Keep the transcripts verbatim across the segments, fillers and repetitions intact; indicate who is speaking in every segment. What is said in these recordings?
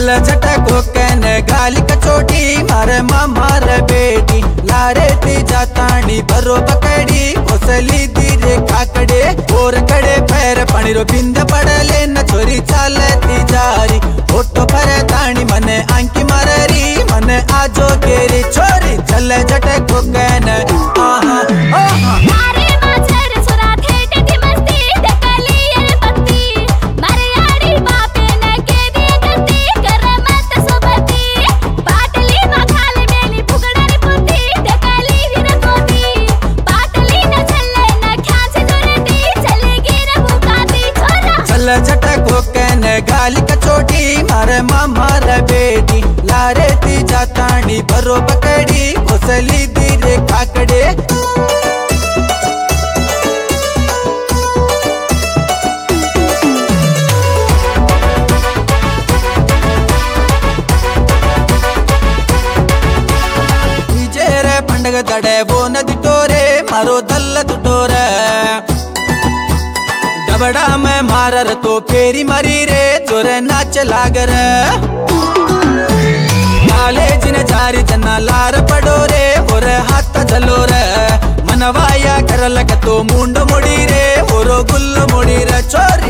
Speaker 1: चल झटक कहने गाली कचोटी मारे मामा रे बेटी लारे ती जातानी भरो पकड़ी ओसली धीरे काकड़े और कड़े पैर पानी रो बिंद पड़ले न छोरी चालती जारी ओटो पर तानी मने आंकी माररी मने आजो केरी छोरी चल झटक कहने आहा आहा झटक कहने गाली कचोटी मारे मामा रे बेटी लारे ती जातानी भरो पकड़ी ओसली धीरे काकड़े रे पंडग दड़े वो नदी टोरे मारो दल टोरे डबड़ा में मारर तो फेरी मरी रे जोरे नाच लागर नाले जिन जारी जना लार पड़ो रे और हाथ झलो रे मनवाया कर लग तो मुंड मुड़ी रे और गुल्ल मुड़ी रे चोरी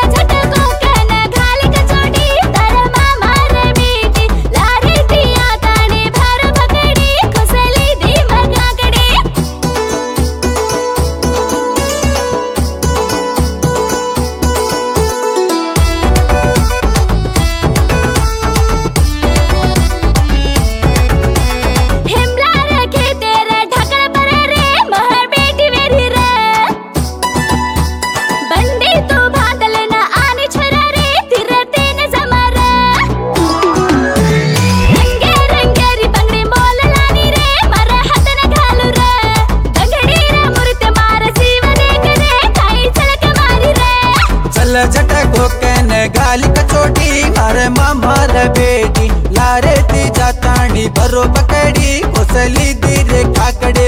Speaker 1: झटक कहने गाली कचोटी मारे मामा रे बेटी लारे ती जातानी भरो पकड़ी ओसली धीरे काकड़े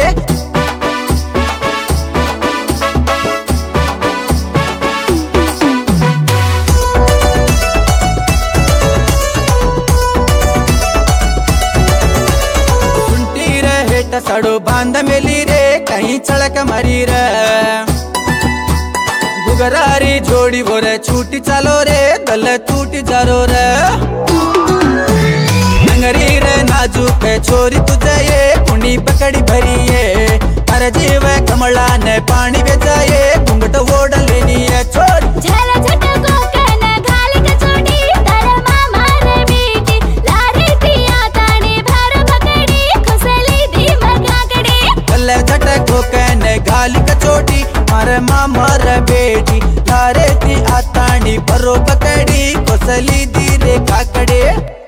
Speaker 1: सुंटी रे हेट सड़ो बांध मेली रे कहीं चड़क मरी रे गुगरारी जोड़ी बोरे छूटी चलो रे गल टूटी जारो रे नंगरी रे नाजू पे छोरी तुझे ये कुंडी पकड़ी भरी है अरे जीव कमला ने पानी बेचा ये घूंघट ओढ़ लेनी है छोरी झटक कहने गाली कचोटी मारे मामा रे बेटी लारे ती आतानी भरो पकड़ी कोसली धीरे काकड़े।